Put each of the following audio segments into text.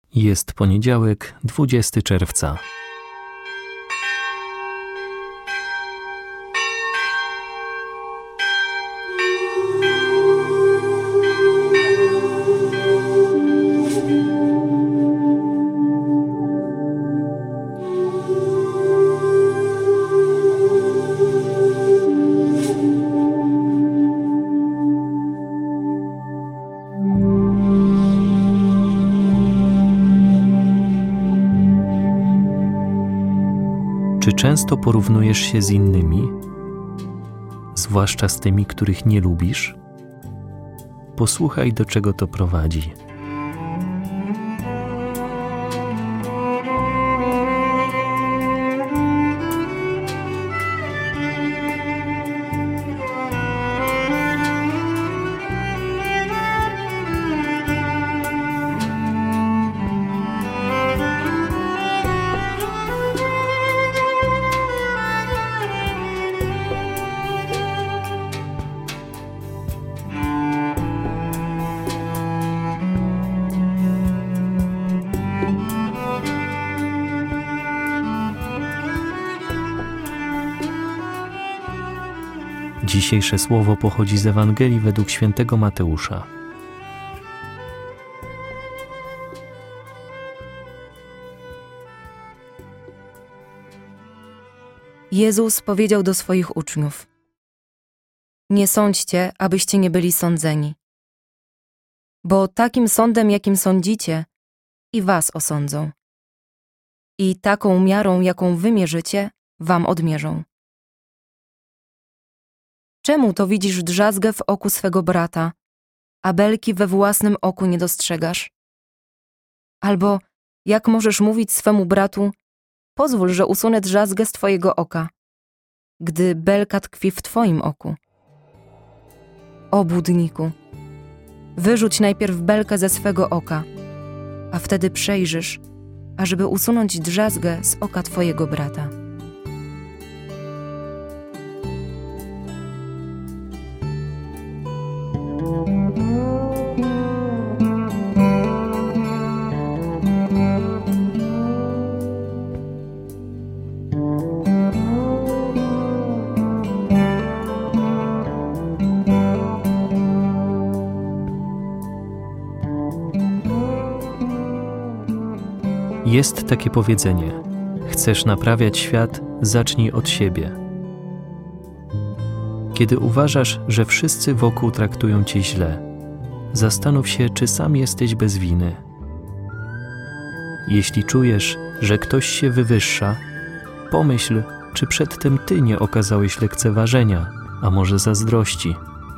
Jest poniedziałek, 20 czerwca. Czy często porównujesz się z innymi, zwłaszcza z tymi, których nie lubisz? Posłuchaj, do czego to prowadzi. Dzisiejsze słowo pochodzi z Ewangelii według świętego Mateusza. Jezus powiedział do swoich uczniów: Nie sądźcie, abyście nie byli sądzeni. Bo takim sądem, jakim sądzicie, i was osądzą. I taką miarą, jaką wy mierzycie, wam odmierzą. Czemu to widzisz drzazgę w oku swego brata, a belki we własnym oku nie dostrzegasz? Albo jak możesz mówić swemu bratu: pozwól, że usunę drzazgę z twojego oka, gdy belka tkwi w twoim oku? O błudniku, wyrzuć najpierw belkę ze swego oka, a wtedy przejrzysz, ażeby usunąć drzazgę z oka twojego brata. Jest takie powiedzenie: chcesz naprawiać świat, zacznij od siebie. Kiedy uważasz, że wszyscy wokół traktują cię źle, zastanów się, czy sam jesteś bez winy. Jeśli czujesz, że ktoś się wywyższa, pomyśl, czy przedtem ty nie okazałeś lekceważenia, a może zazdrości.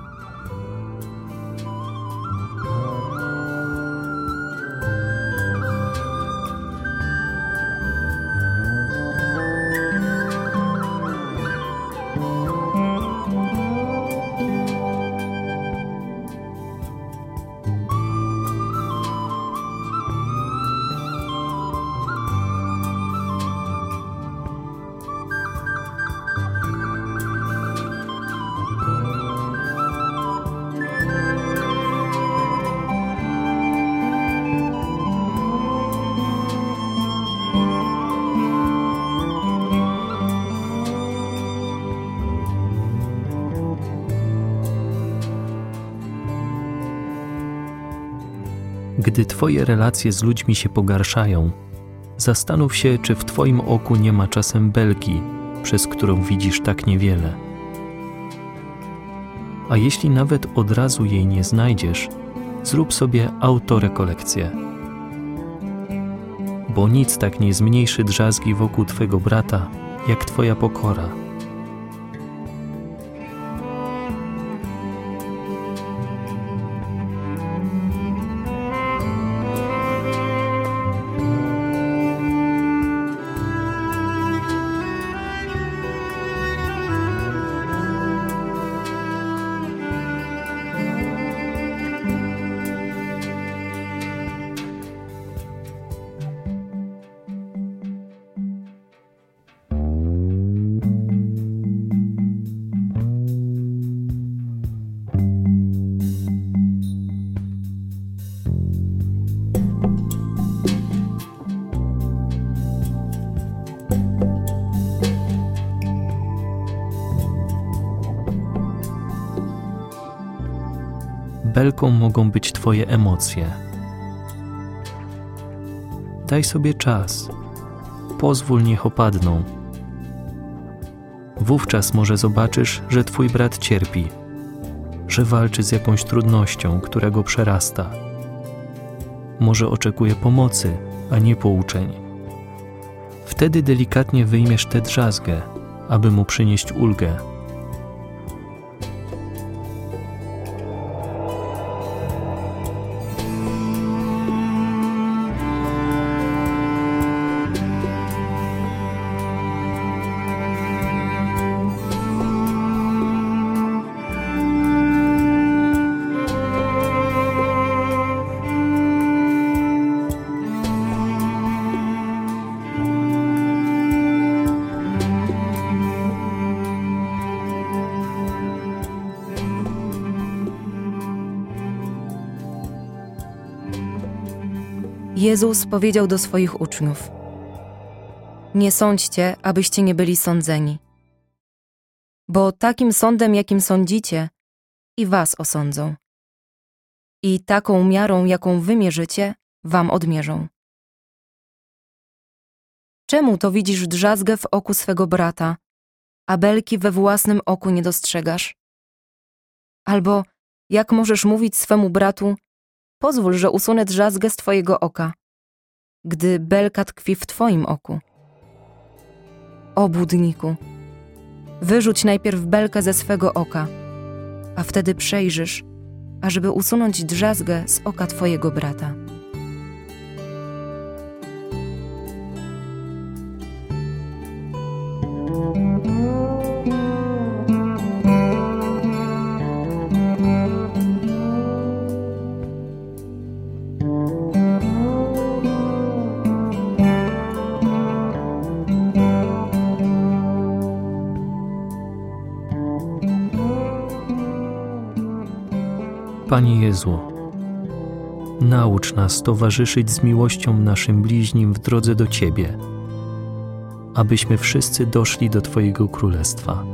Gdy twoje relacje z ludźmi się pogarszają, zastanów się, czy w twoim oku nie ma czasem belki, przez którą widzisz tak niewiele. A jeśli nawet od razu jej nie znajdziesz, zrób sobie autorekolekcję. Bo nic tak nie zmniejszy drzazgi wokół twego brata, jak twoja pokora. belką mogą być Twoje emocje. Daj sobie czas. Pozwól, niech opadną. Wówczas może zobaczysz, że Twój brat cierpi, że walczy z jakąś trudnością, która go przerasta. Może oczekuje pomocy, a nie pouczeń. Wtedy delikatnie wyjmiesz tę drzazgę, aby mu przynieść ulgę. Jezus powiedział do swoich uczniów: Nie sądźcie, abyście nie byli sądzeni. Bo takim sądem, jakim sądzicie, i was osądzą. I taką miarą, jaką wy mierzycie, wam odmierzą. Czemu to widzisz drzazgę w oku swego brata, a belki we własnym oku nie dostrzegasz? Albo jak możesz mówić swemu bratu: Pozwól, że usunę drzazgę z twojego oka, gdy belka tkwi w twoim oku? Obłudniku, wyrzuć najpierw belkę ze swego oka, a wtedy przejrzysz, ażeby usunąć drzazgę z oka twojego brata. Panie Jezu, naucz nas towarzyszyć z miłością naszym bliźnim w drodze do Ciebie, abyśmy wszyscy doszli do Twojego Królestwa.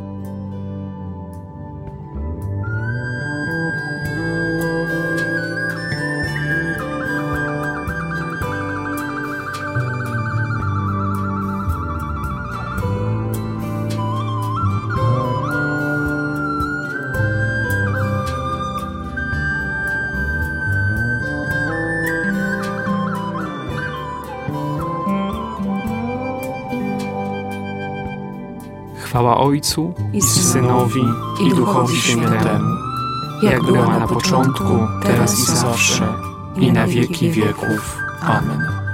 Chwała Ojcu i Synowi i Duchowi Świętemu, jak była na początku, teraz i zawsze, i na wieki wieków. Amen.